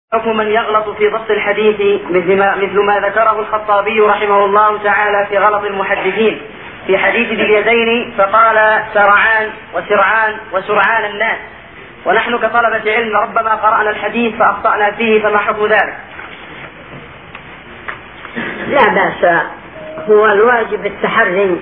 حكم من يغلط في ضبط الحديث مثل ما ذكره الخطابي رحمه الله تعالى في غلط المحدثين في حديث ذي اليدين فقال سرعان وسرعان وسرعان الناس، ونحن كطلبة علم ربما قرأنا الحديث فأخطأنا فيه، فما حكم ذلك؟ لا بأس، هو الواجب التحري،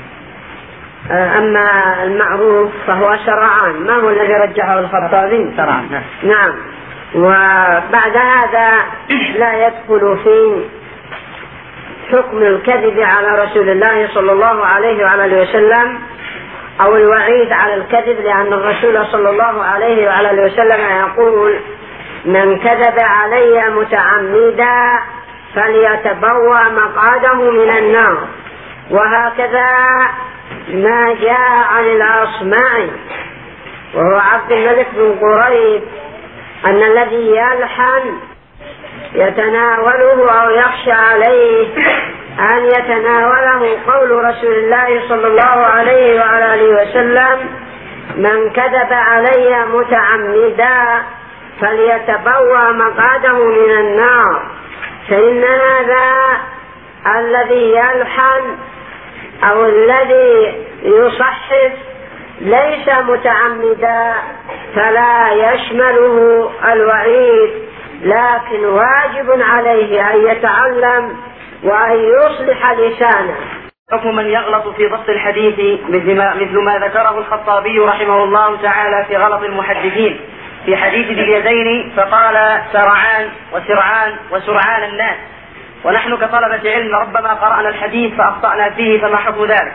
أما المعروف فهو شرعان. ما هو الذي رجحه الخطابي؟ شرعان. نعم. وبعد هذا لا يدخل في حكم الكذب على رسول الله صلى الله عليه وعلى وسلم أو الوعيد على الكذب، لأن الرسول صلى الله عليه وعلى وسلم يقول: من كذب علي متعمدا فليتبوأ مقعده من النار. وهكذا ما جاء عن الأصمعي وهو عبد الملك بن قريب أن الذي يلحن يتناوله أو يخشى عليه أن يتناوله قول رسول الله صلى الله عليه وعلى وسلم: من كذب علي متعمدا فليتبوأ مقعده من النار. فإن هذا الذي يلحن أو الذي يصحف ليس متعمدا، فلا يشمله الوعيد، لكن واجب عليه أن يتعلم وأن يصلح لسانه. حكم من يغلط في ضبط الحديث مثل ما ذكره الخطابي رحمه الله تعالى في غلط المحدثين في حديث ذي اليدين فقال سرعان وسرعان وسرعان الناس، ونحن كطلبة علم ربما قرأنا الحديث فأخطأنا فيه، فما حكم ذلك؟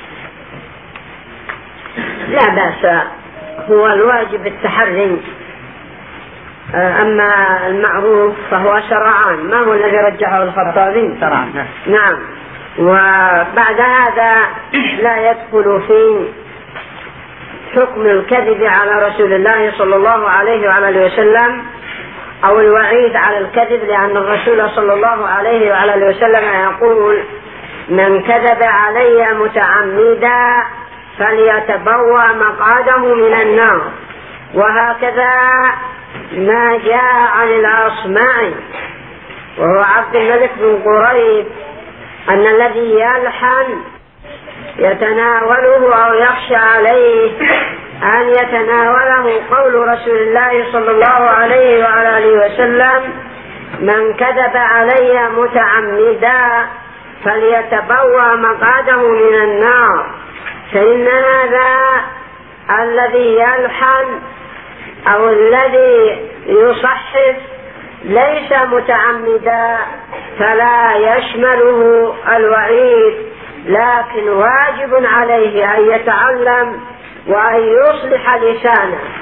لا بأس، هو الواجب التحري، أما المعروف فهو شرعان. ما هو الذي رجحه الخطابي؟ شرعان. نعم. وبعد هذا لا يدخل في حكم الكذب على رسول الله صلى الله عليه وعلى وسلم أو الوعيد على الكذب، لأن الرسول صلى الله عليه وعلى وسلم يقول: من كذب علي متعمدا فليتبوأ مقعده من النار. وهكذا ما جاء عن الأصمعي وهو عبد الملك بن قريب أن الذي يلحن يتناوله أو يخشى عليه أن يتناوله قول رسول الله صلى الله عليه وعلى وسلم: من كذب علي متعمدا فليتبوأ مقعده من النار. فإن هذا الذي يلحن أو الذي يصحف ليس متعمدا، فلا يشمله الوعيد، لكن واجب عليه أن يتعلم وأن يصلح لسانه.